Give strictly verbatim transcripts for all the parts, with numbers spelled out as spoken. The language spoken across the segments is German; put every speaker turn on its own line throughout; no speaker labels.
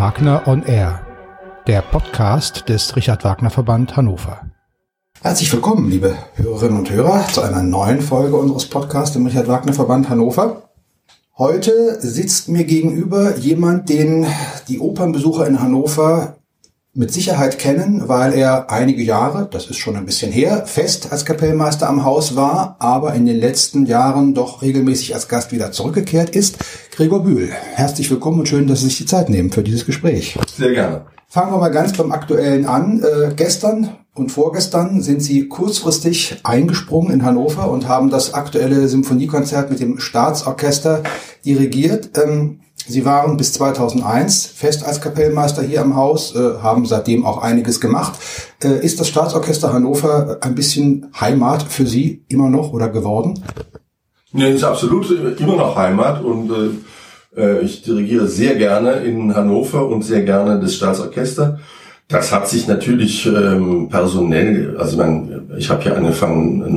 Wagner on Air, der Podcast des Richard Wagner Verband Hannover. Herzlich willkommen, liebe Hörerinnen und Hörer, zu einer neuen Folge unseres Podcasts im Richard Wagner Verband Hannover. Heute sitzt mir gegenüber jemand, den die Opernbesucher in Hannover mit Sicherheit kennen, weil er einige Jahre, das ist schon ein bisschen her, fest als Kapellmeister am Haus war, aber in den letzten Jahren doch regelmäßig als Gast wieder zurückgekehrt ist. Gregor Bühl, herzlich willkommen und schön, dass Sie sich die Zeit nehmen für dieses Gespräch.
Sehr gerne.
Fangen wir mal ganz beim Aktuellen an. Äh, gestern und vorgestern sind Sie kurzfristig eingesprungen in Hannover und haben das aktuelle Symphoniekonzert mit dem Staatsorchester dirigiert. Ähm, Sie waren bis zweitausendeins fest als Kapellmeister hier am Haus, äh, haben seitdem auch einiges gemacht. Äh, ist das Staatsorchester Hannover ein bisschen Heimat für Sie immer noch oder geworden?
Ja, ist absolut immer noch Heimat und äh, ich dirigiere sehr gerne in Hannover und sehr gerne das Staatsorchester. Das hat sich natürlich ähm, personell, also man, ich habe ja angefangen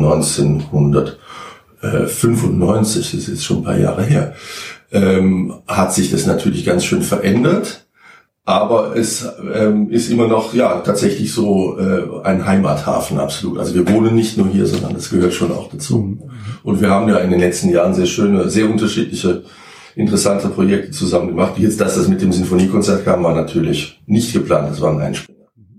neunzehnhundertfünfundneunzig, das ist jetzt schon ein paar Jahre her. Ähm, hat sich das natürlich ganz schön verändert, aber es ähm, ist immer noch ja tatsächlich so äh, ein Heimathafen, absolut. Also wir wohnen nicht nur hier, sondern das gehört schon auch dazu. Mhm. Und wir haben ja in den letzten Jahren sehr schöne, sehr unterschiedliche, interessante Projekte zusammen gemacht. Jetzt, dass das mit dem Sinfoniekonzert kam, war natürlich nicht geplant, das war ein Einspringer.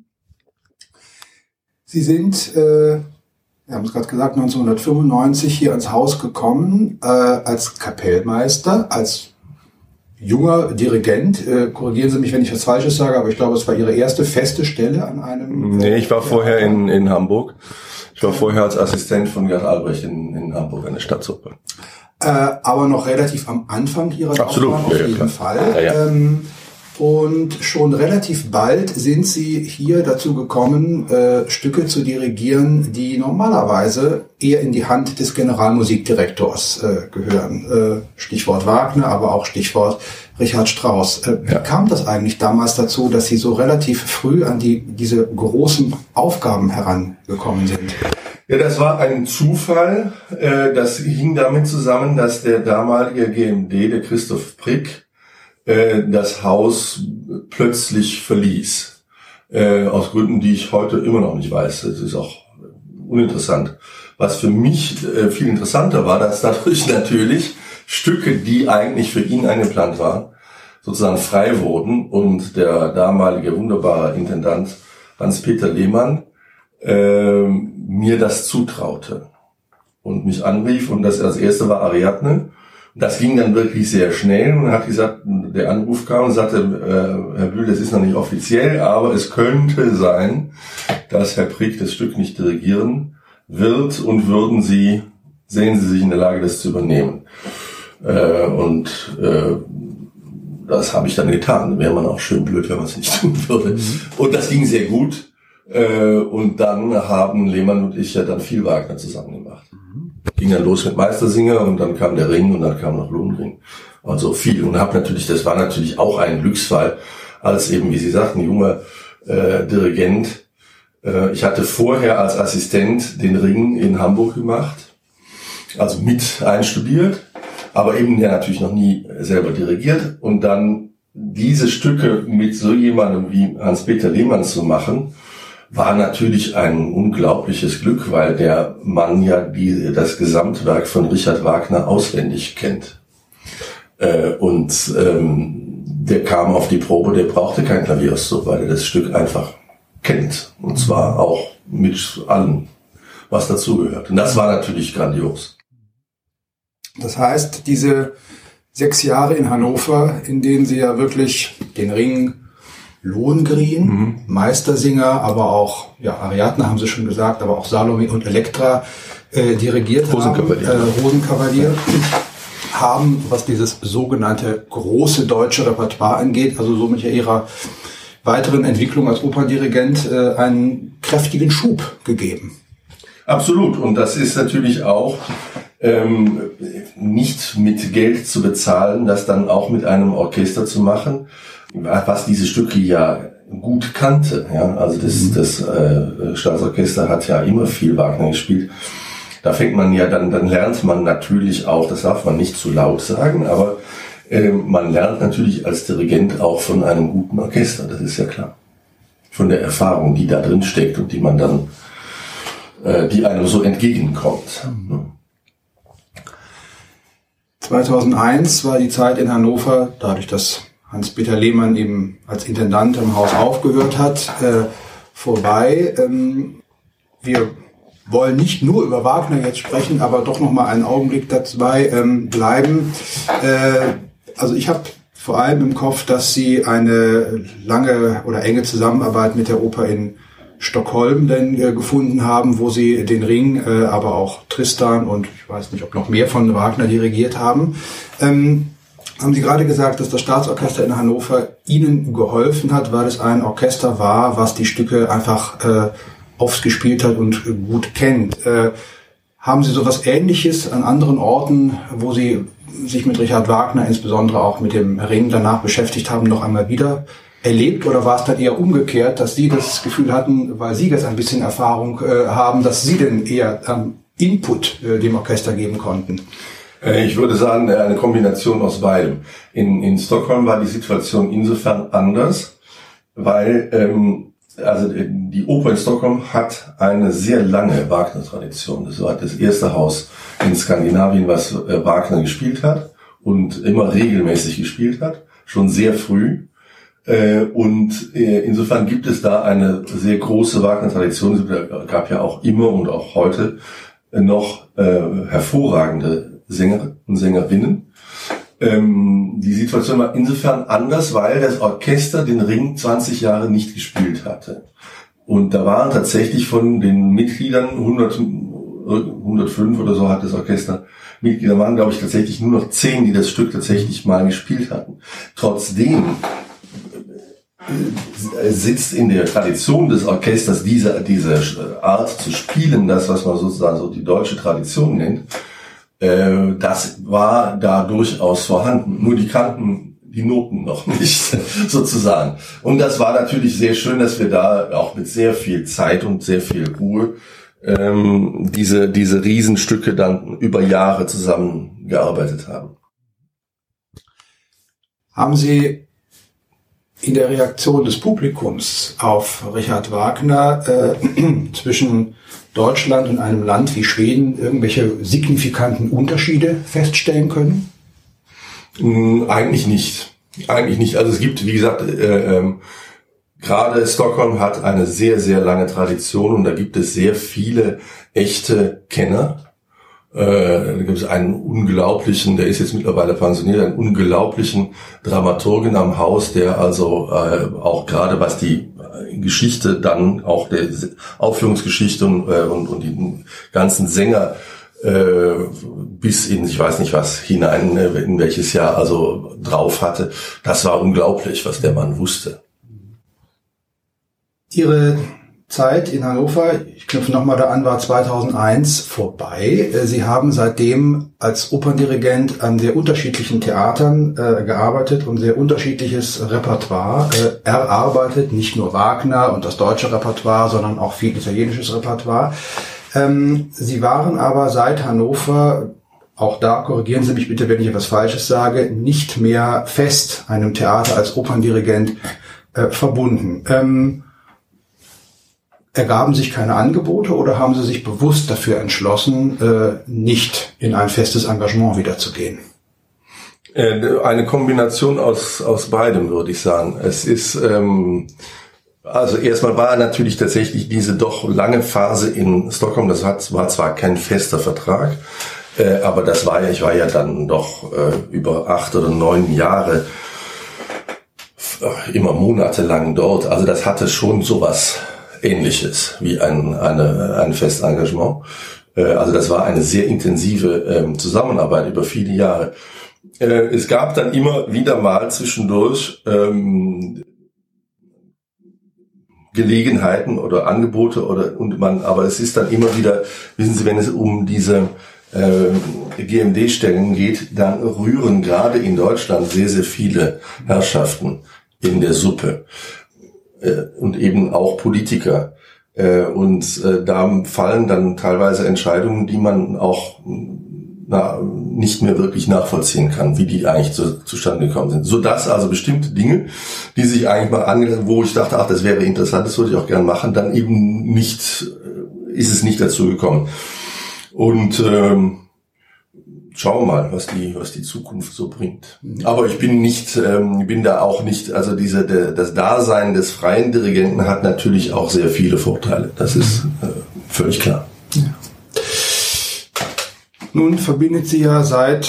Sie sind äh Wir haben es gerade gesagt, neunzehnhundertfünfundneunzig hier ans Haus gekommen, äh, als Kapellmeister, als junger Dirigent. Äh, korrigieren Sie mich, wenn ich was Falsches sage, aber ich glaube, es war Ihre erste feste Stelle an einem...
Nee, ich war vorher in, in Hamburg. Ich war vorher als Assistent von Gerd Albrecht in, in Hamburg an der Staatsoper.
Äh, aber noch relativ am Anfang Ihrer
Absolut,
Laufbahn auf
ja,
jeden
klar.
Fall.
Ja, ja.
Ähm, Und schon relativ bald sind Sie hier dazu gekommen, äh, Stücke zu dirigieren, die normalerweise eher in die Hand des Generalmusikdirektors äh, gehören. Äh, Stichwort Wagner, aber auch Stichwort Richard Strauss. Äh,
ja.
Wie kam das eigentlich damals dazu, dass Sie so relativ früh an die diese großen Aufgaben herangekommen sind?
Ja, das war ein Zufall. Äh, das hing damit zusammen, dass der damalige G M D, der Christoph Prick, das Haus plötzlich verließ. Äh, aus Gründen, die ich heute immer noch nicht weiß. Das ist auch uninteressant. Was für mich äh, viel interessanter war, dass dadurch natürlich Stücke, die eigentlich für ihn eingeplant waren, sozusagen frei wurden und der damalige wunderbare Intendant Hans-Peter Lehmann äh, mir das zutraute und mich anrief, und das als erste war Ariadne. Das ging dann wirklich sehr schnell und er hat gesagt, der Anruf kam und sagte, äh, Herr Bühl, das ist noch nicht offiziell, aber es könnte sein, dass Herr Prick das Stück nicht dirigieren wird, und würden Sie, sehen Sie sich in der Lage, das zu übernehmen. Äh, und äh, das habe ich dann getan. Wäre man auch schön blöd, wenn man es nicht tun würde. Mhm. Und das ging sehr gut. Äh, und dann haben Lehmann und ich ja dann viel Wagner zusammen gemacht. Ging dann los mit Meistersinger und dann kam der Ring und dann kam noch Lohengrin. Also viel. Und hab natürlich, das war natürlich auch ein Glücksfall, als eben, wie Sie sagten, junger äh, Dirigent. Äh, ich hatte vorher als Assistent den Ring in Hamburg gemacht, also mit einstudiert, aber eben ja natürlich noch nie selber dirigiert. Und dann diese Stücke mit so jemandem wie Hans-Peter Lehmann zu machen, war natürlich ein unglaubliches Glück, weil der Mann ja die, das Gesamtwerk von Richard Wagner auswendig kennt. Äh, und ähm, der kam auf die Probe, der brauchte kein Klavierauszug, weil er das Stück einfach kennt. Und zwar auch mit allem, was dazugehört. Und das war natürlich grandios.
Das heißt, diese sechs Jahre in Hannover, in denen Sie ja wirklich den Ring, Lohengrin, mhm. Meistersinger, aber auch, ja, Ariadne haben Sie schon gesagt, aber auch Salome und Elektra äh, dirigiert
Rosenkavalier.
haben, äh, Rosenkavalier, haben, was dieses sogenannte große deutsche Repertoire angeht, also somit ja Ihrer weiteren Entwicklung als Operndirigent äh, einen kräftigen Schub gegeben.
Absolut, und das ist natürlich auch ähm, nicht mit Geld zu bezahlen, das dann auch mit einem Orchester zu machen, was diese Stücke ja gut kannte. Ja, also das, mhm. das äh, Staatsorchester hat ja immer viel Wagner gespielt. Da fängt man ja dann, dann lernt man natürlich auch, das darf man nicht zu laut sagen, aber Äh, man lernt natürlich als Dirigent auch von einem guten Orchester, das ist ja klar. Von der Erfahrung, die da drin steckt und die man dann, äh, die einem so entgegenkommt. Mhm.
zweitausendeins war die Zeit in Hannover, dadurch, dass Hans-Peter Lehmann eben als Intendant im Haus aufgehört hat, äh, vorbei. Ähm, wir wollen nicht nur über Wagner jetzt sprechen, aber doch noch mal einen Augenblick dabei ähm, bleiben. Äh, also ich habe vor allem im Kopf, dass Sie eine lange oder enge Zusammenarbeit mit der Oper in Stockholm denn äh, gefunden haben, wo Sie den Ring, äh, aber auch Tristan und ich weiß nicht, ob noch mehr von Wagner dirigiert haben. Ähm, haben Sie gerade gesagt, dass das Staatsorchester in Hannover Ihnen geholfen hat, weil es ein Orchester war, was die Stücke einfach äh, oft gespielt hat und gut kennt. Äh, haben Sie sowas Ähnliches an anderen Orten, wo Sie sich mit Richard Wagner, insbesondere auch mit dem Ring danach beschäftigt haben, noch einmal wieder erlebt? Oder war es dann eher umgekehrt, dass Sie das Gefühl hatten, weil Sie jetzt ein bisschen Erfahrung äh, haben, dass Sie denn eher ähm, Input äh, dem Orchester geben konnten?
Ich würde sagen, eine Kombination aus beidem. In, in Stockholm war die Situation insofern anders, weil ähm, also die Oper in Stockholm hat eine sehr lange Wagner-Tradition. Das war das erste Haus in Skandinavien, was äh, Wagner gespielt hat und immer regelmäßig gespielt hat, schon sehr früh. Äh, und äh, insofern gibt es da eine sehr große Wagner-Tradition. Es gab ja auch immer und auch heute noch äh, hervorragende Sänger und Sängerinnen. Ähm, die Situation war insofern anders, weil das Orchester den Ring zwanzig Jahre nicht gespielt hatte. Und da waren tatsächlich von den Mitgliedern hundert, hundertfünf oder so hat das Orchester Mitglieder, waren glaube ich tatsächlich nur noch zehn, die das Stück tatsächlich mal gespielt hatten. Trotzdem sitzt in der Tradition des Orchesters diese, diese Art zu spielen, das was man sozusagen so die deutsche Tradition nennt. Das war da durchaus vorhanden. Nur die kannten die Noten noch nicht, sozusagen. Und das war natürlich sehr schön, dass wir da auch mit sehr viel Zeit und sehr viel Ruhe ähm, diese diese Riesenstücke dann über Jahre zusammengearbeitet haben.
Haben Sie in der Reaktion des Publikums auf Richard Wagner äh, zwischen Deutschland und einem Land wie Schweden irgendwelche signifikanten Unterschiede feststellen können?
Eigentlich nicht. Eigentlich nicht. Also es gibt, wie gesagt, äh, ähm, gerade Stockholm hat eine sehr, sehr lange Tradition und da gibt es sehr viele echte Kenner. Äh, da gibt es einen unglaublichen, der ist jetzt mittlerweile pensioniert, einen unglaublichen Dramaturgen am Haus, der also äh, auch gerade was die Geschichte dann auch der Aufführungsgeschichte und, äh, und, und die ganzen Sänger äh, bis in, ich weiß nicht was, hinein, äh, in welches Jahr also drauf hatte. Das war unglaublich, was der Mann wusste.
Ihre Zeit in Hannover, ich knüpfe nochmal da an, war zweitausendeins vorbei. Sie haben seitdem als Operndirigent an sehr unterschiedlichen Theatern äh, gearbeitet und sehr unterschiedliches Repertoire äh, erarbeitet. Nicht nur Wagner und das deutsche Repertoire, sondern auch viel italienisches Repertoire. Ähm, Sie waren aber seit Hannover, auch da korrigieren Sie mich bitte, wenn ich etwas Falsches sage, nicht mehr fest einem Theater als Operndirigent äh, verbunden. Ähm, Ergaben sich keine Angebote oder haben Sie sich bewusst dafür entschlossen, äh, nicht in ein festes Engagement wiederzugehen?
Eine Kombination aus aus beidem, würde ich sagen. Es ist ähm, also erstmal war natürlich tatsächlich diese doch lange Phase in Stockholm. Das hat, war zwar kein fester Vertrag, äh, aber das war ja, ich war ja dann doch äh, über acht oder neun Jahre äh, immer monatelang dort. Also das hatte schon sowas Ähnliches wie ein, eine, ein Festengagement. Also das war eine sehr intensive ähm, Zusammenarbeit über viele Jahre. Äh, es gab dann immer wieder mal zwischendurch ähm, Gelegenheiten oder Angebote oder und man, aber es ist dann immer wieder, wissen Sie, wenn es um diese äh, G M D-Stellen geht, dann rühren gerade in Deutschland sehr, sehr viele Herrschaften in der Suppe. Und eben auch Politiker. Und da fallen dann teilweise Entscheidungen, die man auch na, nicht mehr wirklich nachvollziehen kann, wie die eigentlich zu, zustande gekommen sind. Sodass also bestimmte Dinge, die sich eigentlich mal ange, wo ich dachte, ach, das wäre interessant, das würde ich auch gerne machen, dann eben nicht, ist es nicht dazu gekommen. Und ähm, schauen wir mal, was die, was die Zukunft so bringt. Aber ich bin nicht, ähm, bin da auch nicht, also diese, der, das Dasein des freien Dirigenten hat natürlich auch sehr viele Vorteile. Das ist äh, völlig klar.
Ja. Nun verbindet sie ja seit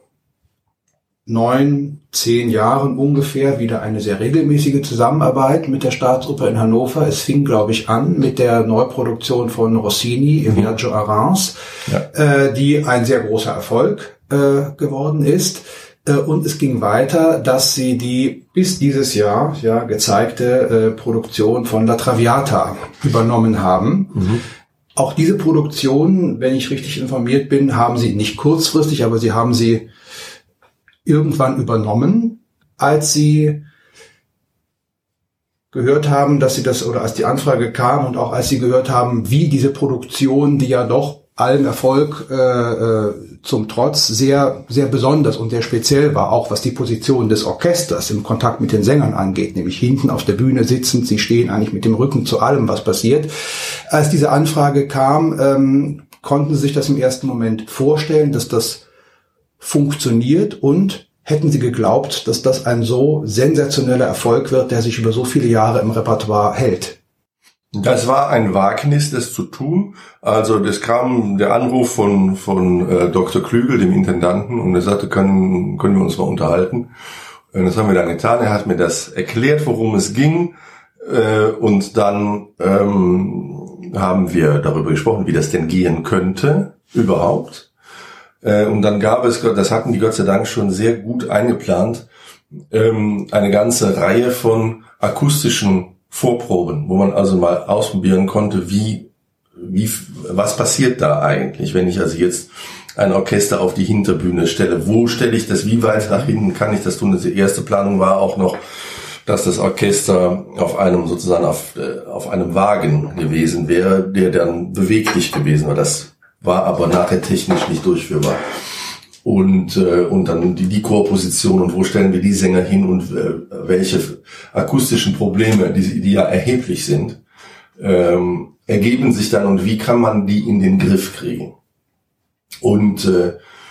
neun, zehn Jahren ungefähr wieder eine sehr regelmäßige Zusammenarbeit mit der Staatsoper in Hannover. Es fing, glaube ich, an mit der Neuproduktion von Rossini, Il Viaggio a Reims, ja. äh, die ein sehr großer Erfolg äh, geworden ist. Äh, und es ging weiter, dass sie die bis dieses Jahr ja gezeigte äh, Produktion von La Traviata übernommen haben. Mhm. Auch diese Produktion, wenn ich richtig informiert bin, haben sie nicht kurzfristig, aber sie haben sie irgendwann übernommen, als sie gehört haben, dass sie das, oder als die Anfrage kam und auch als sie gehört haben, wie diese Produktion, die ja doch allem Erfolg äh, äh, zum Trotz sehr, sehr besonders und sehr speziell war, auch was die Position des Orchesters im Kontakt mit den Sängern angeht, nämlich hinten auf der Bühne sitzend, sie stehen eigentlich mit dem Rücken zu allem, was passiert. Als diese Anfrage kam, ähm, konnten sie sich das im ersten Moment vorstellen, dass das funktioniert, und hätten sie geglaubt, dass das ein so sensationeller Erfolg wird, der sich über so viele Jahre im Repertoire hält?
Das war ein Wagnis, das zu tun. Also das kam der Anruf von von äh, Doktor Klügel, dem Intendanten, und er sagte, können können wir uns mal unterhalten. Und das haben wir dann getan. Er hat mir das erklärt, worum es ging, äh, und dann ähm, haben wir darüber gesprochen, wie das denn gehen könnte überhaupt. Und dann gab es, das hatten die Gott sei Dank schon sehr gut eingeplant, eine ganze Reihe von akustischen Vorproben, wo man also mal ausprobieren konnte, wie, wie, was passiert da eigentlich, wenn ich also jetzt ein Orchester auf die Hinterbühne stelle. Wo stelle ich das, wie weit nach hinten kann ich das tun? Die erste Planung war auch noch, dass das Orchester auf einem, sozusagen auf, auf einem Wagen gewesen wäre, der dann beweglich gewesen war. Das war aber nachher technisch nicht durchführbar. Und äh, und dann die, die Chorposition und wo stellen wir die Sänger hin und äh, welche akustischen Probleme, die, die ja erheblich sind, ähm, ergeben sich dann, und wie kann man die in den Griff kriegen. Und äh,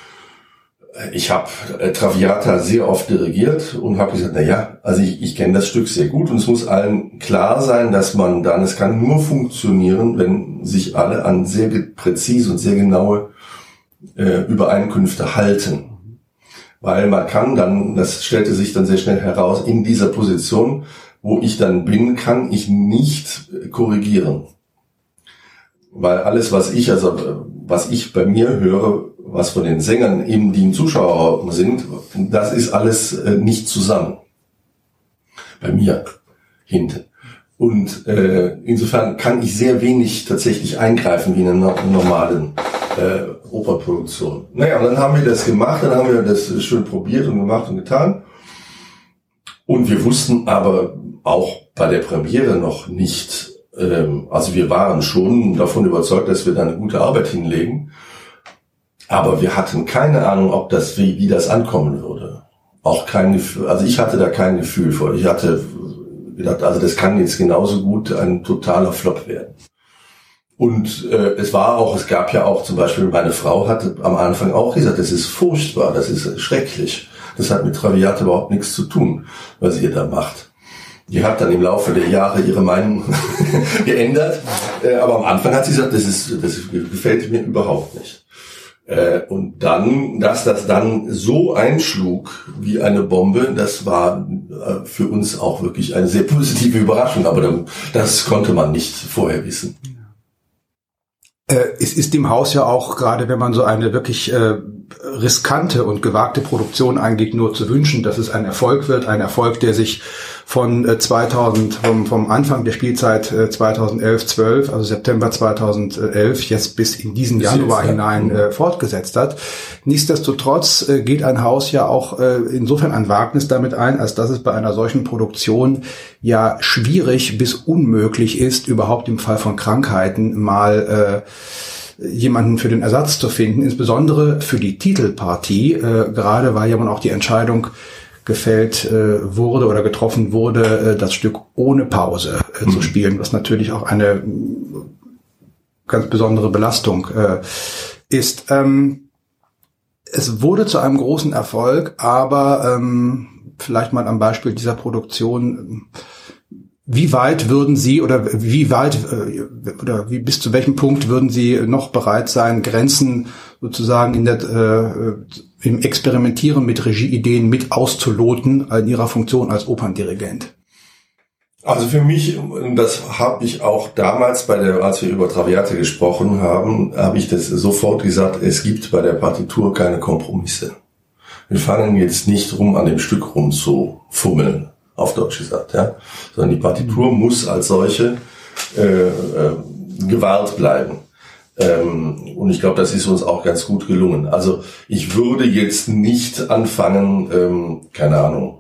ich habe äh, Traviata sehr oft dirigiert und habe gesagt, na ja, also ich, ich kenne das Stück sehr gut, und es muss allen klar sein, dass man dann, es kann nur funktionieren, wenn sich alle an sehr präzise und sehr genaue äh, Übereinkünfte halten. Weil man kann dann, das stellte sich dann sehr schnell heraus, in dieser Position, wo ich dann bin, kann ich nicht korrigieren. Weil alles, was ich, also was ich bei mir höre, was von den Sängern eben, die im Zuschauerraum sind, das ist alles äh, nicht zusammen. Bei mir hinten. Und äh, insofern kann ich sehr wenig tatsächlich eingreifen wie in einer normalen äh, Operproduktion. Naja, und dann haben wir das gemacht, dann haben wir das schön probiert und gemacht und getan. Und wir wussten aber auch bei der Premiere noch nicht, ähm, also wir waren schon davon überzeugt, dass wir da eine gute Arbeit hinlegen. Aber wir hatten keine Ahnung, ob das, wie, wie das ankommen würde. Auch kein Gefühl, also ich hatte da kein Gefühl vor. Ich hatte gedacht, also das kann jetzt genauso gut ein totaler Flop werden. Und äh, es war auch, es gab ja auch zum Beispiel, meine Frau hatte am Anfang auch gesagt, das ist furchtbar, das ist schrecklich. Das hat mit Traviata überhaupt nichts zu tun, was ihr da macht. Die hat dann im Laufe der Jahre ihre Meinung geändert. Äh, aber am Anfang hat sie gesagt, das ist, das gefällt mir überhaupt nicht. Äh, und dann, dass das dann so einschlug wie eine Bombe, das war äh, für uns auch wirklich eine sehr positive Überraschung, aber dann, das konnte man nicht vorher wissen.
Äh, es ist dem Haus ja auch, gerade wenn man so eine wirklich äh, riskante und gewagte Produktion eingeht, nur zu wünschen, dass es ein Erfolg wird, ein Erfolg, der sich von äh, zweitausend, vom, vom Anfang der Spielzeit äh, zweitausendelf zwölf, also September zweitausendelf, jetzt bis in diesen Januar jetzt, hinein äh, fortgesetzt hat. Nichtsdestotrotz äh, geht ein Haus ja auch äh, insofern ein Wagnis damit ein, als dass es bei einer solchen Produktion ja schwierig bis unmöglich ist, überhaupt im Fall von Krankheiten mal äh, jemanden für den Ersatz zu finden, insbesondere für die Titelpartie, äh, gerade weil ja man auch die Entscheidung gefällt äh, wurde oder getroffen wurde, äh, das Stück ohne Pause äh, mhm. zu spielen, was natürlich auch eine ganz besondere Belastung äh, ist. Ähm, es wurde zu einem großen Erfolg, aber ähm, vielleicht mal am Beispiel dieser Produktion, wie weit würden Sie oder wie weit äh, oder wie bis zu welchem Punkt würden Sie noch bereit sein, Grenzen sozusagen in der äh, im Experimentieren mit Regieideen mit auszuloten in Ihrer Funktion als Operndirigent?
Also für mich, das habe ich auch damals, bei der, als wir über Traviate gesprochen haben, habe ich das sofort gesagt, es gibt bei der Partitur keine Kompromisse. Wir fangen jetzt nicht rum, an dem Stück rumzufummeln, auf Deutsch gesagt, ja, sondern die Partitur muss als solche äh, äh, gewahrt bleiben. Ähm, und ich glaube, das ist uns auch ganz gut gelungen. Also ich würde jetzt nicht anfangen, ähm, keine Ahnung,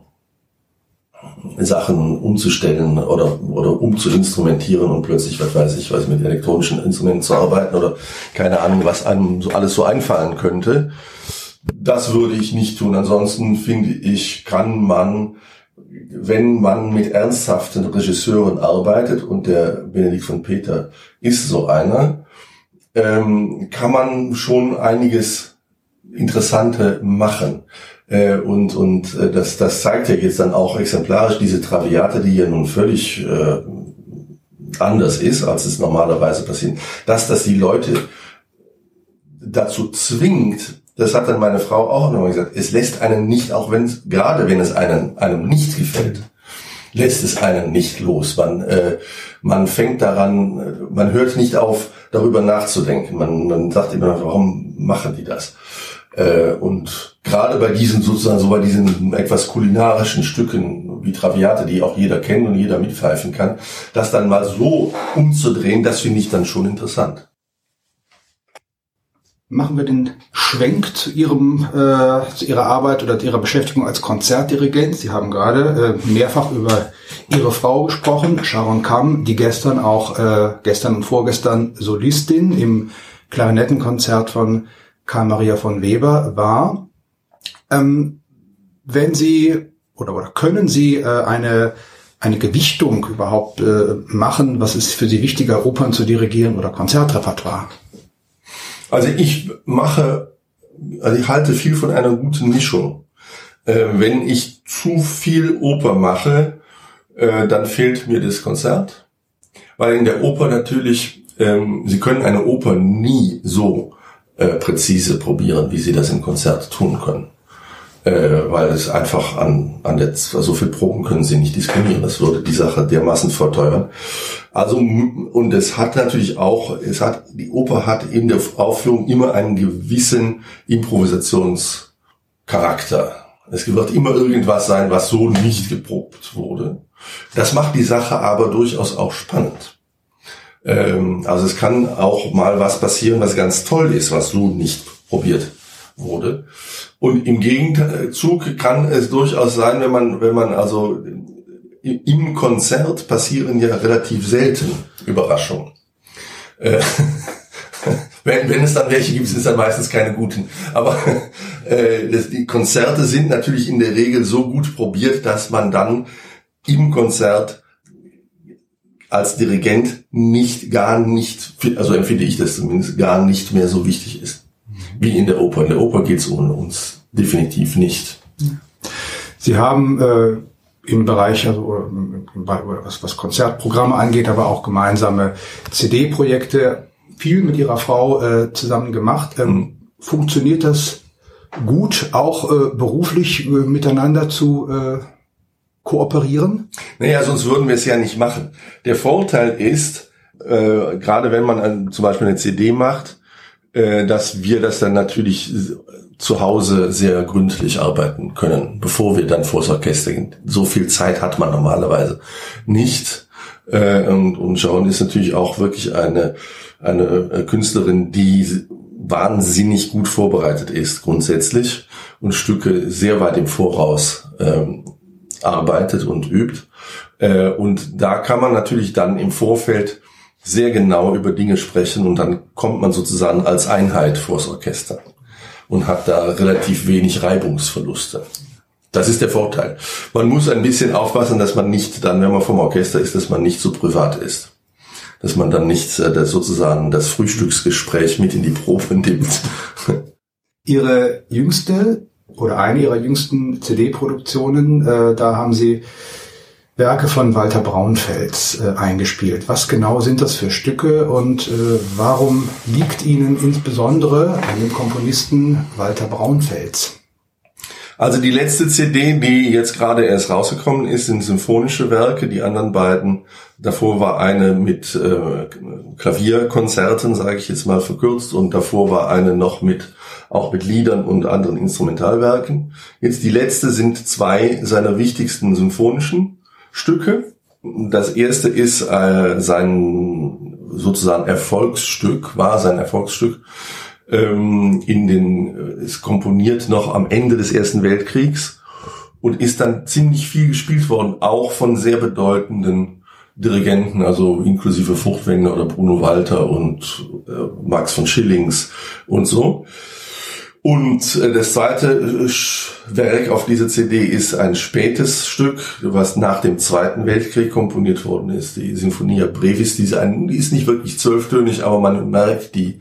Sachen umzustellen oder oder umzuinstrumentieren und plötzlich, was weiß ich, was mit elektronischen Instrumenten zu arbeiten oder keine Ahnung, was einem so alles so einfallen könnte. Das würde ich nicht tun. Ansonsten finde ich, kann man, wenn man mit ernsthaften Regisseuren arbeitet, und der Benedikt von Peter ist so einer, ähm, kann man schon einiges Interessante machen. Äh, und und äh, das das zeigt ja jetzt dann auch exemplarisch diese Traviate, die ja nun völlig äh, anders ist, als es normalerweise passiert, dass das die Leute dazu zwingt. Das hat dann meine Frau auch nochmal gesagt. Es lässt einen nicht, auch wenn es gerade wenn es einem einem nicht gefällt, lässt es einen nicht los. Man äh, man fängt daran, man hört nicht auf, darüber nachzudenken. Man man sagt immer, warum machen die das? Äh, und gerade bei diesen sozusagen, so bei diesen etwas kulinarischen Stücken wie Traviate, die auch jeder kennt und jeder mitpfeifen kann, das dann mal so umzudrehen, das finde ich dann schon interessant.
Machen wir den Schwenk zu Ihrem, äh, zu Ihrer Arbeit oder Ihrer Beschäftigung als Konzertdirigent. Sie haben gerade äh, mehrfach über Ihre Frau gesprochen, Sharon Kamm, die gestern auch, äh, gestern und vorgestern Solistin im Klarinettenkonzert von Karl Maria von Weber war. Ähm, wenn Sie oder, oder können Sie äh, eine eine Gewichtung überhaupt äh, machen? Was ist für Sie wichtiger, Opern zu dirigieren oder Konzertrepertoire?
Also ich mache, also ich halte viel von einer guten Mischung. Äh, wenn ich zu viel Oper mache, äh, dann fehlt mir das Konzert, weil in der Oper natürlich, ähm, Sie können eine Oper nie so Äh, präzise probieren, wie sie das im Konzert tun können. Äh, weil es einfach an, an der, so viel Proben können sie nicht disponieren. Das würde die Sache dermaßen verteuern. Also, und es hat natürlich auch, es hat, die Oper hat in der Aufführung immer einen gewissen Improvisationscharakter. Es wird immer irgendwas sein, was so nicht geprobt wurde. Das macht die Sache aber durchaus auch spannend. Also es kann auch mal was passieren, was ganz toll ist, was so nicht probiert wurde. Und im Gegenzug kann es durchaus sein, wenn man, wenn man also im Konzert passieren ja relativ selten Überraschungen. Wenn, wenn es dann welche gibt, sind es dann meistens keine guten. Aber äh, das, die Konzerte sind natürlich in der Regel so gut probiert, dass man dann im Konzert als Dirigent nicht, gar nicht, also empfinde ich das zumindest, gar nicht mehr so wichtig ist, wie in der Oper. In der Oper geht es ohne uns definitiv nicht.
Sie haben äh, im Bereich, also was, was Konzertprogramme angeht, aber auch gemeinsame C D-Projekte viel mit Ihrer Frau äh, zusammen gemacht. Ähm, mhm. Funktioniert das gut, auch äh, beruflich äh, miteinander zu äh, kooperieren?
Naja, sonst würden wir es ja nicht machen. Der Vorteil ist, äh, gerade wenn man an, zum Beispiel eine C D macht, äh, dass wir das dann natürlich zu Hause sehr gründlich arbeiten können, bevor wir dann vors Orchester gehen. So viel Zeit hat man normalerweise nicht. Äh, und, und Sharon ist natürlich auch wirklich eine, eine Künstlerin, die wahnsinnig gut vorbereitet ist grundsätzlich und Stücke sehr weit im Voraus ähm, arbeitet und übt. Äh, und da kann man natürlich dann im Vorfeld sehr genau über Dinge sprechen und dann kommt man sozusagen als Einheit vors Orchester und hat da relativ wenig Reibungsverluste. Das ist der Vorteil. Man muss ein bisschen aufpassen, dass man nicht dann, wenn man vom Orchester ist, dass man nicht so privat ist. Dass man dann nicht äh, das sozusagen das Frühstücksgespräch mit in die Probe nimmt.
Ihre jüngste oder eine Ihrer jüngsten C D-Produktionen, äh, da haben Sie Werke von Walter Braunfels äh, eingespielt. Was genau sind das für Stücke und äh, warum liegt Ihnen insbesondere an dem Komponisten Walter Braunfels?
Also die letzte C D, die jetzt gerade erst rausgekommen ist, sind symphonische Werke. Die anderen beiden, davor war eine mit äh, Klavierkonzerten, sage ich jetzt mal verkürzt, und davor war eine noch mit auch mit Liedern und anderen Instrumentalwerken. Jetzt die letzte sind zwei seiner wichtigsten symphonischen Stücke. Das erste ist äh, sein sozusagen Erfolgsstück, war sein Erfolgsstück, ähm, in den, ist komponiert noch am Ende des Ersten Weltkriegs und ist dann ziemlich viel gespielt worden, auch von sehr bedeutenden Dirigenten, also inklusive Furtwängler oder Bruno Walter und äh, Max von Schillings und so. Und äh, das zweite Werk auf dieser C D ist ein spätes Stück, was nach dem Zweiten Weltkrieg komponiert worden ist, die Sinfonia Brevis. Diese ein, die ist nicht wirklich zwölftönig, aber man merkt die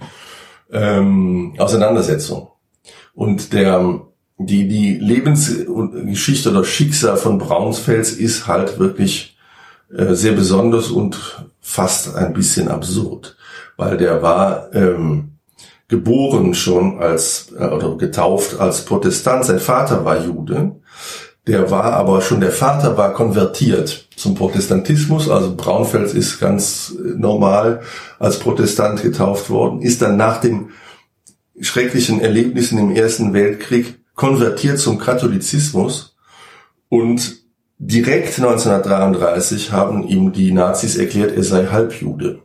ähm, Auseinandersetzung. Und der die die Lebensgeschichte oder Schicksal von Braunfels ist halt wirklich äh, sehr besonders und fast ein bisschen absurd, weil der war ähm, geboren schon als, oder getauft als Protestant. Sein Vater war Jude. Der war aber schon, der Vater war konvertiert zum Protestantismus. Also Braunfels ist ganz normal als Protestant getauft worden, ist dann nach den schrecklichen Erlebnissen im Ersten Weltkrieg konvertiert zum Katholizismus und direkt neunzehnhundertdreiunddreißig haben ihm die Nazis erklärt, er sei Halbjude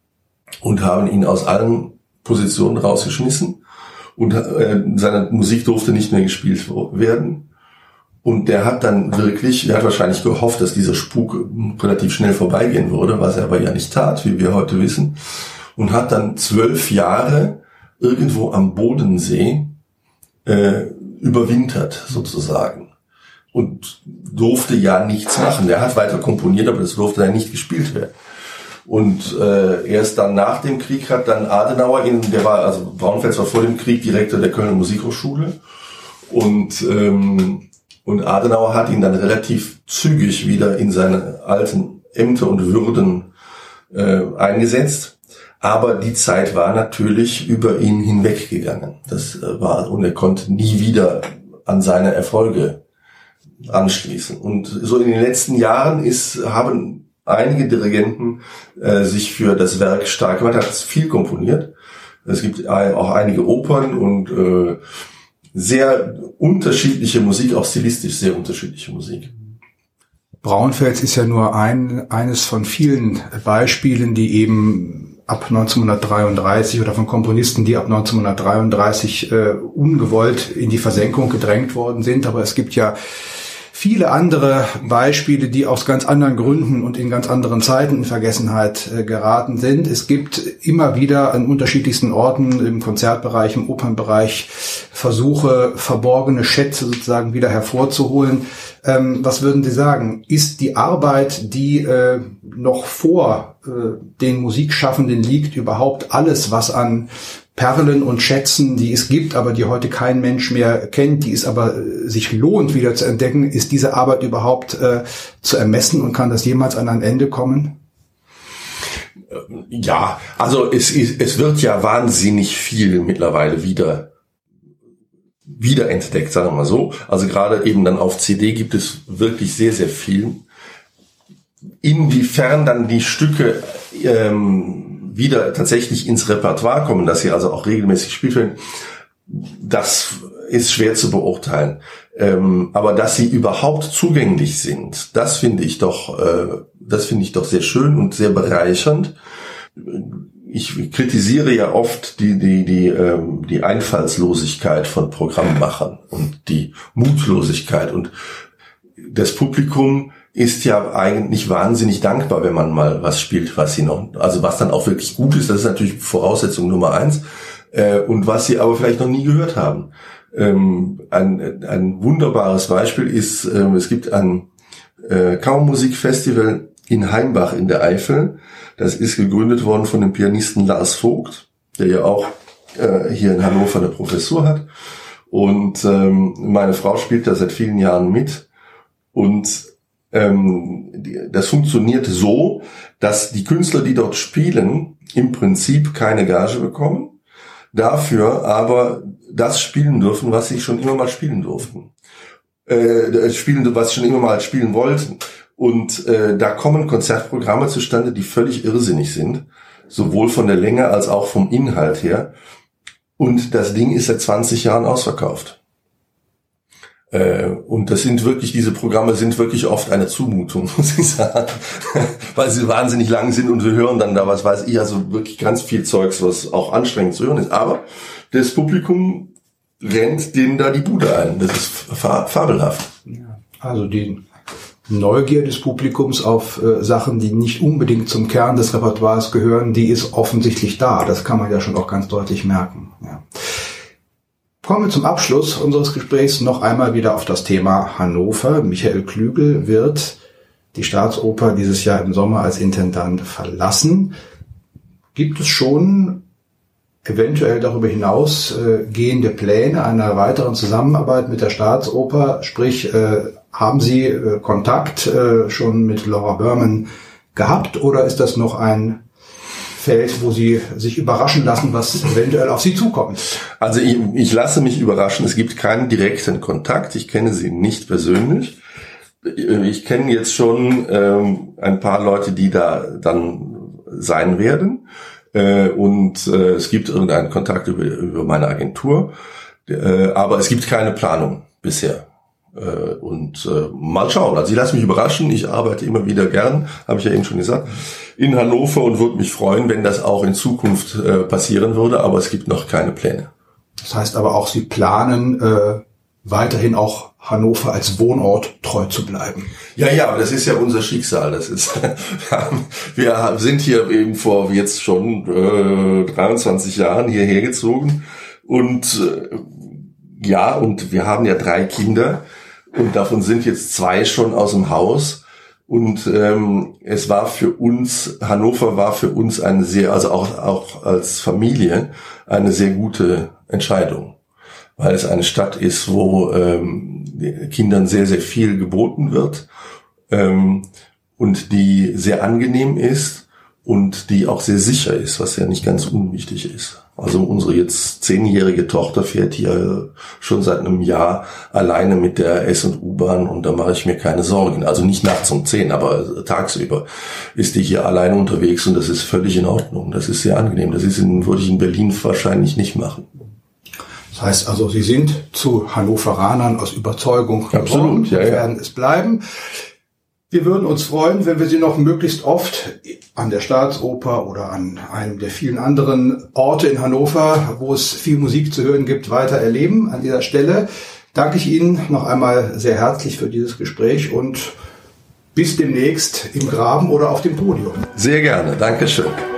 und haben ihn aus allen Positionen rausgeschmissen und äh, seine Musik durfte nicht mehr gespielt werden. Und der hat dann wirklich, er hat wahrscheinlich gehofft, dass dieser Spuk relativ schnell vorbeigehen würde, was er aber ja nicht tat, wie wir heute wissen, und hat dann zwölf Jahre irgendwo am Bodensee äh, überwintert sozusagen und durfte ja nichts machen. Der hat weiter komponiert, aber das durfte dann nicht gespielt werden. Und äh, erst dann nach dem Krieg hat dann Adenauer ihn, der war, also Braunfels war vor dem Krieg Direktor der Kölner Musikhochschule und ähm, und Adenauer hat ihn dann relativ zügig wieder in seine alten Ämter und Würden äh, eingesetzt. Aber die Zeit war natürlich über ihn hinweggegangen. Das äh, war, und er konnte nie wieder an seine Erfolge anschließen. Und so in den letzten Jahren ist, haben einige Dirigenten äh, sich für das Werk stark gemacht, hat viel komponiert. Es gibt auch einige Opern und äh, sehr unterschiedliche Musik, auch stilistisch sehr unterschiedliche Musik.
Braunfels ist ja nur ein eines von vielen Beispielen, die eben ab neunzehnhundertdreiunddreißig oder von Komponisten, die ab neunzehnhundertdreiunddreißig äh, ungewollt in die Versenkung gedrängt worden sind. Aber es gibt ja viele andere Beispiele, die aus ganz anderen Gründen und in ganz anderen Zeiten in Vergessenheit äh, geraten sind. Es gibt immer wieder an unterschiedlichsten Orten im Konzertbereich, im Opernbereich Versuche, verborgene Schätze sozusagen wieder hervorzuholen. Ähm, was würden Sie sagen? Ist die Arbeit, die äh, noch vor äh, den Musikschaffenden liegt, überhaupt alles, was an Perlen und Schätzen, die es gibt, aber die heute kein Mensch mehr kennt, die es aber äh, sich lohnt, wieder zu entdecken, ist diese Arbeit überhaupt äh, zu ermessen und kann das jemals an ein Ende kommen?
Ja, also es, es wird ja wahnsinnig viel mittlerweile wieder wiederentdeckt, sagen wir mal so. Also gerade eben dann auf C D gibt es wirklich sehr, sehr viel. Inwiefern dann die Stücke ähm, wieder tatsächlich ins Repertoire kommen, dass sie also auch regelmäßig gespielt werden, das ist schwer zu beurteilen. Ähm, aber dass sie überhaupt zugänglich sind, das finde ich doch, äh, das finde ich doch sehr schön und sehr bereichernd. Ich kritisiere ja oft die die die ähm, die Einfallslosigkeit von Programmmachern und die Mutlosigkeit, und das Publikum ist ja eigentlich wahnsinnig dankbar, wenn man mal was spielt, was sie noch, also was dann auch wirklich gut ist. Das ist natürlich Voraussetzung Nummer eins. Äh, und was sie aber vielleicht noch nie gehört haben. Ähm, ein, ein wunderbares Beispiel ist, äh, es gibt ein äh, Kammermusikfestival in Heimbach in der Eifel. Das ist gegründet worden von dem Pianisten Lars Vogt, der ja auch äh, hier in Hannover eine Professur hat. Und ähm, meine Frau spielt da seit vielen Jahren mit. Und ähm, die, das funktioniert so, dass die Künstler, die dort spielen, im Prinzip keine Gage bekommen, dafür aber das spielen dürfen, was sie schon immer mal spielen durften. Äh, spielen, was sie schon immer mal spielen wollten. Und äh, da kommen Konzertprogramme zustande, die völlig irrsinnig sind, sowohl von der Länge als auch vom Inhalt her. Und das Ding ist seit zwanzig Jahren ausverkauft. Äh, und das sind wirklich, diese Programme sind wirklich oft eine Zumutung, muss ich sagen, weil sie wahnsinnig lang sind und wir hören dann da, was weiß ich, also wirklich ganz viel Zeugs, was auch anstrengend zu hören ist. Aber das Publikum rennt denen da die Bude ein. Das ist fabelhaft.
Ja, also die Neugier des Publikums auf äh, Sachen, die nicht unbedingt zum Kern des Repertoires gehören, die ist offensichtlich da. Das kann man ja schon auch ganz deutlich merken. Ja. Kommen wir zum Abschluss unseres Gesprächs noch einmal wieder auf das Thema Hannover. Michael Klügel wird die Staatsoper dieses Jahr im Sommer als Intendant verlassen. Gibt es schon eventuell darüber hinaus äh, gehende Pläne einer weiteren Zusammenarbeit mit der Staatsoper? Sprich, äh, haben Sie äh, Kontakt äh, schon mit Laura Berman gehabt oder ist das noch ein Feld, wo Sie sich überraschen lassen, was eventuell auf Sie zukommt?
Also ich, ich lasse mich überraschen. Es gibt keinen direkten Kontakt. Ich kenne sie nicht persönlich. Ich kenne jetzt schon ähm, ein paar Leute, die da dann sein werden. Äh, und äh, es gibt irgendeinen Kontakt über, über meine Agentur. Äh, aber es gibt keine Planung bisher. Äh, und äh, mal schauen. Also ich lasse mich überraschen. Ich arbeite immer wieder gern, habe ich ja eben schon gesagt, in Hannover und würde mich freuen, wenn das auch in Zukunft äh, passieren würde. Aber es gibt noch keine Pläne.
Das heißt aber auch, Sie planen äh, weiterhin auch Hannover als Wohnort treu zu bleiben.
Ja, ja, aber das ist ja unser Schicksal. Das ist, wir sind hier eben vor jetzt schon äh, dreiundzwanzig Jahren hierher gezogen und äh, ja, und wir haben ja drei Kinder und davon sind jetzt zwei schon aus dem Haus. Und ähm, es war für uns, Hannover war für uns eine sehr, also auch auch als Familie eine sehr gute Entscheidung, weil es eine Stadt ist, wo ähm, Kindern sehr, sehr viel geboten wird ähm, und die sehr angenehm ist und die auch sehr sicher ist, was ja nicht ganz unwichtig ist. Also unsere jetzt zehnjährige Tochter fährt hier schon seit einem Jahr alleine mit der S- und U-Bahn und da mache ich mir keine Sorgen. Also nicht nachts um zehn, aber tagsüber ist die hier alleine unterwegs und das ist völlig in Ordnung. Das ist sehr angenehm. Das ist in, würde ich in Berlin wahrscheinlich nicht machen.
Das heißt also, Sie sind zu Hannoveranern aus Überzeugung geworden.
Absolut, ja, ja.
Wir werden es bleiben. Wir würden uns freuen, wenn wir Sie noch möglichst oft an der Staatsoper oder an einem der vielen anderen Orte in Hannover, wo es viel Musik zu hören gibt, weiter erleben. An dieser Stelle danke ich Ihnen noch einmal sehr herzlich für dieses Gespräch und bis demnächst im Graben oder auf dem Podium.
Sehr gerne. Dankeschön.